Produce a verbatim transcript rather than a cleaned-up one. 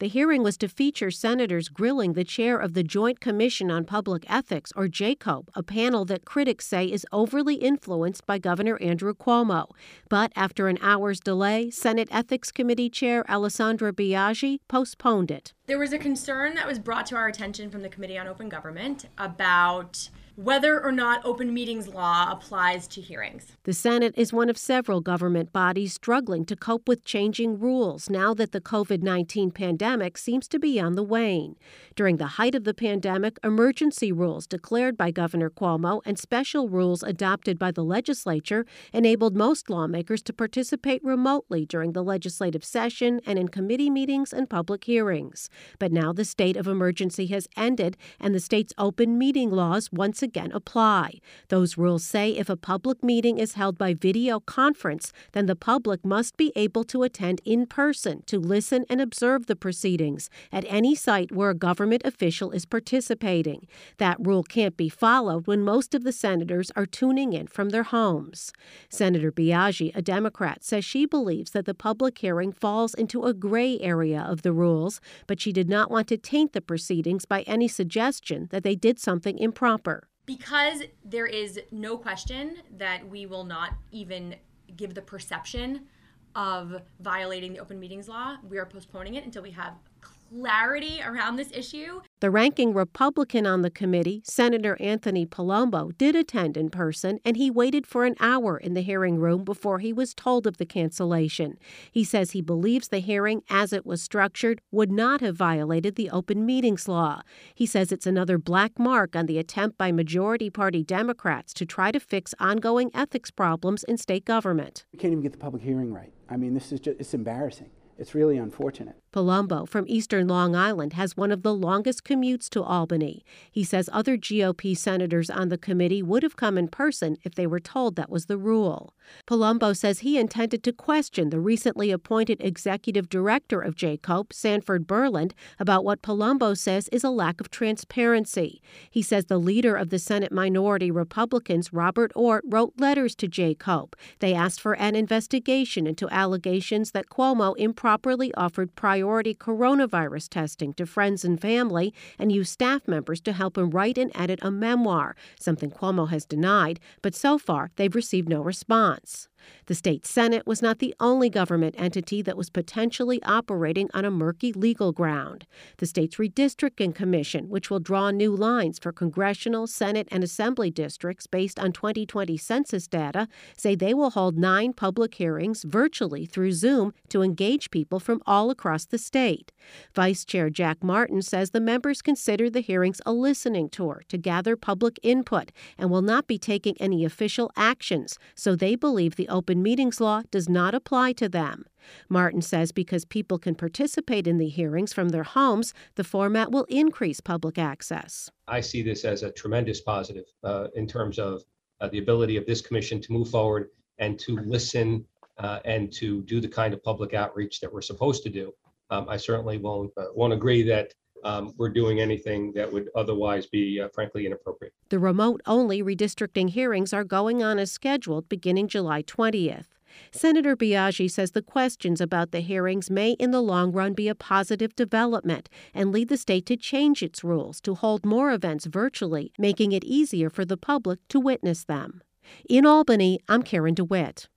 The hearing was to feature senators grilling the chair of the Joint Commission on Public Ethics, or J COPE, a panel that critics say is overly influenced by Governor Andrew Cuomo. But after an hour's delay, Senate Ethics Committee Chair Alessandra Biaggi postponed it. There was a concern that was brought to our attention from the Committee on Open Government about whether or not open meetings law applies to hearings. The Senate is one of several government bodies struggling to cope with changing rules now that the COVID nineteen pandemic seems to be on the wane. During the height of the pandemic, emergency rules declared by Governor Cuomo and special rules adopted by the legislature enabled most lawmakers to participate remotely during the legislative session and in committee meetings and public hearings. But now the state of emergency has ended and the state's open meeting laws once again apply. Those rules say if a public meeting is held by video conference, then the public must be able to attend in person to listen and observe the proceedings at any site where a government official is participating. That rule can't be followed when most of the senators are tuning in from their homes. Senator Biaggi, a Democrat, says she believes that the public hearing falls into a gray area of the rules, but she did not want to taint the proceedings by any suggestion that they did something improper. Because there is no question that we will not even give the perception of violating the open meetings law, we are postponing it until we have clarity around this issue. The ranking Republican on the committee, Senator Anthony Palumbo, did attend in person, and he waited for an hour in the hearing room before he was told of the cancellation. He says he believes the hearing, as it was structured, would not have violated the open meetings law. He says it's another black mark on the attempt by majority party Democrats to try to fix ongoing ethics problems in state government. We can't even get the public hearing right. I mean, this is just, it's embarrassing. It's really unfortunate. Palumbo from Eastern Long Island has one of the longest commutes to Albany. He says other G O P senators on the committee would have come in person if they were told that was the rule. Palumbo says he intended to question the recently appointed executive director of J COPE, Sanford Berland, about what Palumbo says is a lack of transparency. He says the leader of the Senate minority Republicans, Robert Ortt, wrote letters to J COPE. They asked for an investigation into allegations that Cuomo improperly offered priority Priority coronavirus testing to friends and family and used staff members to help him write and edit a memoir, something Cuomo has denied, but so far they've received no response. The state Senate was not the only government entity that was potentially operating on a murky legal ground. The state's Redistricting Commission, which will draw new lines for congressional, Senate, and Assembly districts based on twenty twenty census data, say they will hold nine public hearings virtually through Zoom to engage people from all across the state. Vice Chair Jack Martin says the members consider the hearings a listening tour to gather public input and will not be taking any official actions, so they believe the open meetings law does not apply to them. Martin says because people can participate in the hearings from their homes, the format will increase public access. I see this as a tremendous positive uh, in terms of uh, the ability of this commission to move forward and to listen uh, and to do the kind of public outreach that we're supposed to do. Um, I certainly won't, uh, won't agree that Um, we're doing anything that would otherwise be, uh, frankly, inappropriate. The remote-only redistricting hearings are going on as scheduled beginning July twentieth. Senator Biaggi says the questions about the hearings may in the long run be a positive development and lead the state to change its rules to hold more events virtually, making it easier for the public to witness them. In Albany, I'm Karen DeWitt.